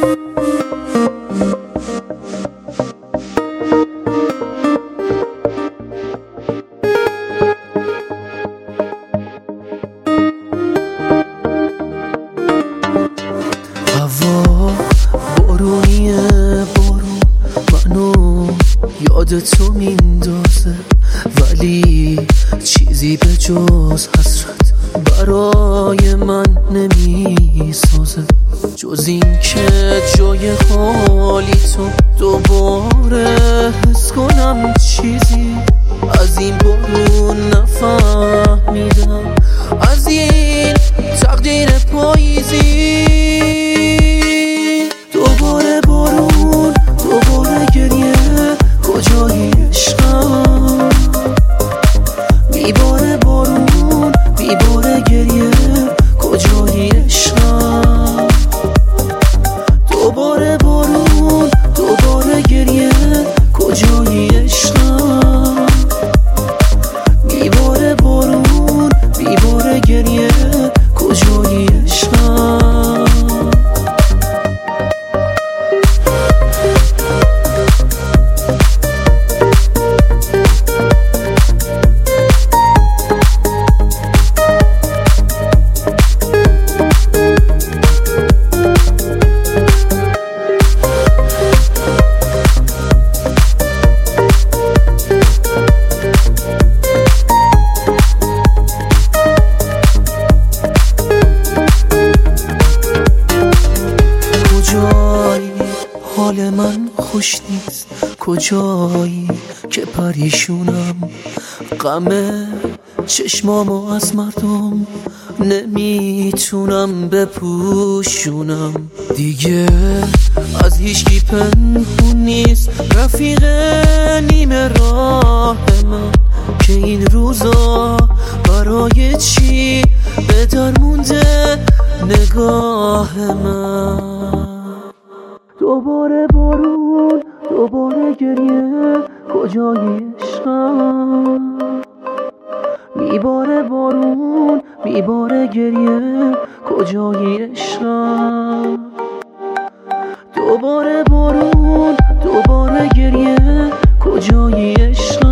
هوا بارونیه، بارون منو یاد تو میندازه، ولی چیزی به جز حسرت برای من نمیسازه، جز این که جای خالی تو دوباره حس کنم. چیزی از این بارون نفهمیدم، از این تقدیر پاییزی. دوباره بارون، دوباره گریه، کجایی عشقم؟ میباره بارون، میباره گریه، کجایی عشقم؟ دوباره بارون، دوباره گریه، کجایی عشقم؟ میباره بارون، میباره گریه، کجایی عشقم؟ حال من خوش نیست، کجایی که پریشونم؟ غم چشمامو از مردم نمیتونم بپوشونم. دیگه از هیچکی پنهون نیست رفیق نیمه راه من، که این روزا برای چی به در مونده نگاه من. دوباره بارون، دوباره گریه، کجایی عشقم؟ میباره بارون، میباره گریه، کجایی عشقم؟ دوباره بارون، دوباره گریه، کجایی عشقم؟